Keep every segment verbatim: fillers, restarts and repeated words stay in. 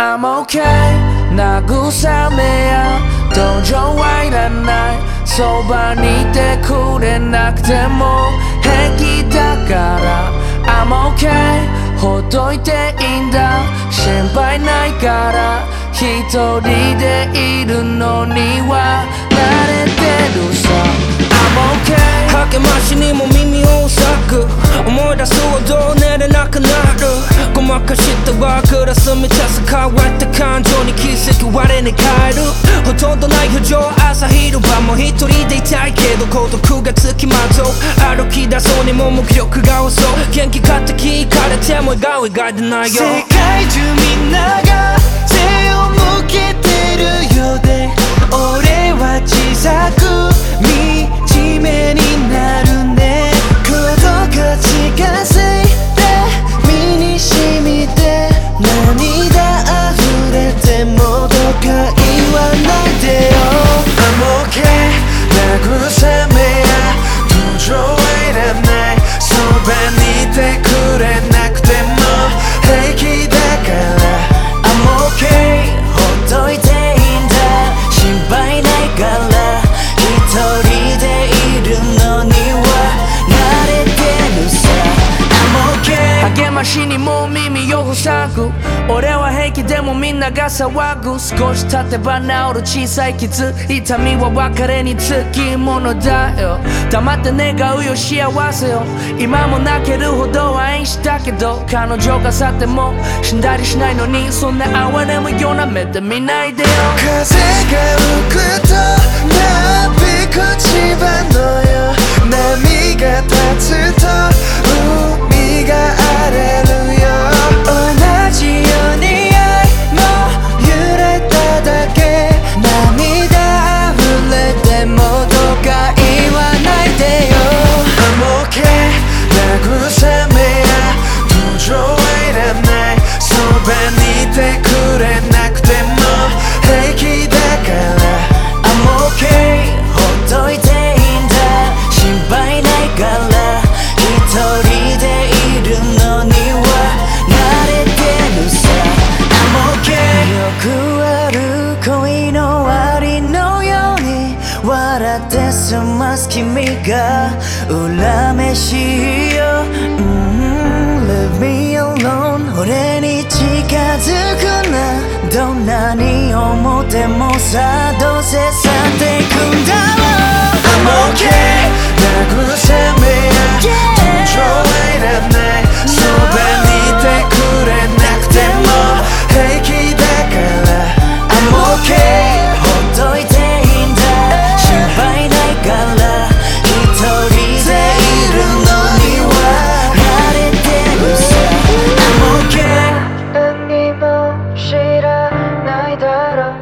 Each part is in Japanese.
I'm okay 慰めや同情はいらないそばにいてくれなくても平気だから I'm okay ほっといていいんだ心配ないから一人でいるのには慣れてるさ I'm okay 励ましにも耳を塞ぐ思い出すほど寝れなくなるごまかしたワークラス満たす変わった感情に気づき我に変えるほとんどない表情朝昼晩も一人でいたいけど孤独がつきまとう歩き出そうにも無気力が遅う元気かって聞かれても笑顔描いてないよ世界中みんなが背を向けてるようで俺は小さく惨めになるね孤独が近づいて身に染みて涙溢れてもどか言わないでよ I'm okay 慰めや同情はいらないそばにいてくれなくても平気だから I'm okay ほっといていいんだ心配ないから一人でいるのには慣れてるさ I'm okay 励ましにもう耳を塞ぐ俺は平気でもみんなが騒ぐ少し経てば治る小さい傷痛みは別れにつきものだよ黙って願うよ幸せよ今も泣けるほど愛したけど彼女が去っても死んだりしないのにそんな哀れむような目で見ないでよ風が吹くとなびく千葉のよ波が立つと海が荒れるよ同じように愛も揺れただけ涙溢れてもどうか言わないでよ I'm okay 慰めや同情はいらないそばにいてくれなくても平気だから I'm okay ほっといていいんだ心配ないから一人でいるのには慣れてるさ I'm okay よくある恋の終わりのように笑って済ます君が恨めしいよ、mm, Leave me alone 俺に近づくなどんなに思ってもさどうせ去っていくんだろう I'm okay 慰めや同情はいらないそばにいてくれなくても平気だから I'm okay ほっといていいんだ心配ないから一人でいるのには慣れてるさ I'm okay 何も知らないだろ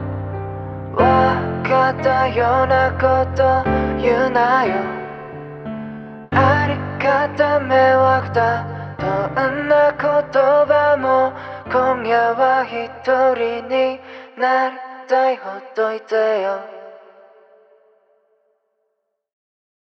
わかったようなこと言うなよありがた迷惑だどんな言葉も今夜は一人になりたいほっといてよ